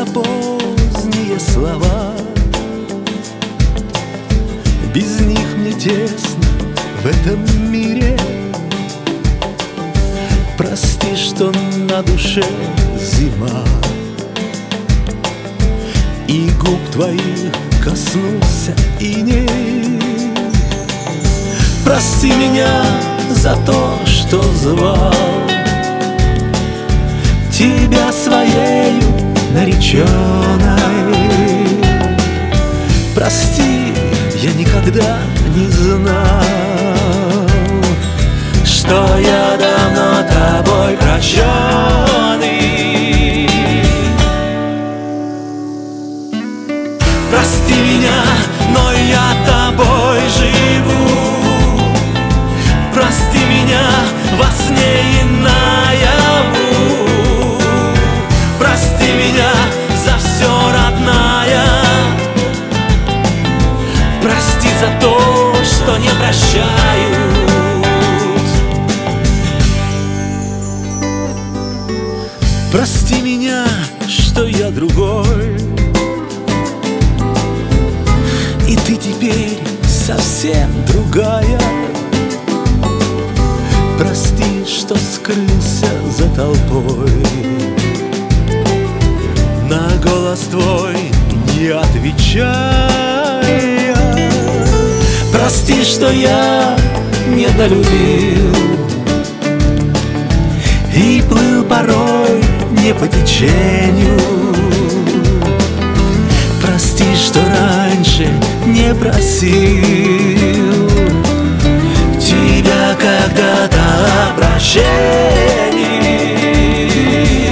за поздние слова. Без них мне тесно в этом мире. Прости, что на душе зима, и губ твоих коснулся иней. Прости меня за то, что звал тебя своею нареченной. Прости, я никогда не знал, что я давно тобой прощенный. Прости меня, но я тобой живу. Прости меня во сне и наяву. Прости меня за все, родная. Прости за то, что не прощают. Прости меня, что я другой, и ты теперь совсем другая. Прости, что скрылся за толпой, на голос твой не отвечая. Прости, что я недолюбил и плыл порой не по течению. Прости, что раньше не просил тебя когда-то о прощении.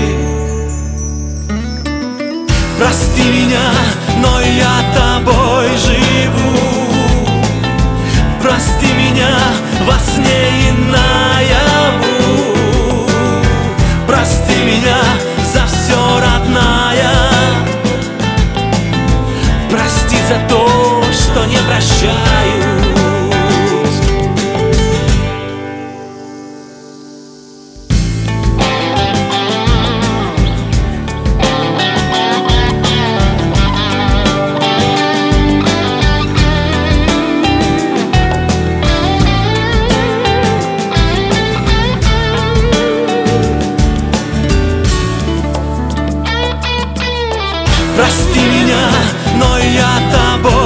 Прости меня, но я тобой живу. Прости меня во сне и наяву. Прости меня за все, родная. Прости за то, что не прощаю. Прости меня, но я тобой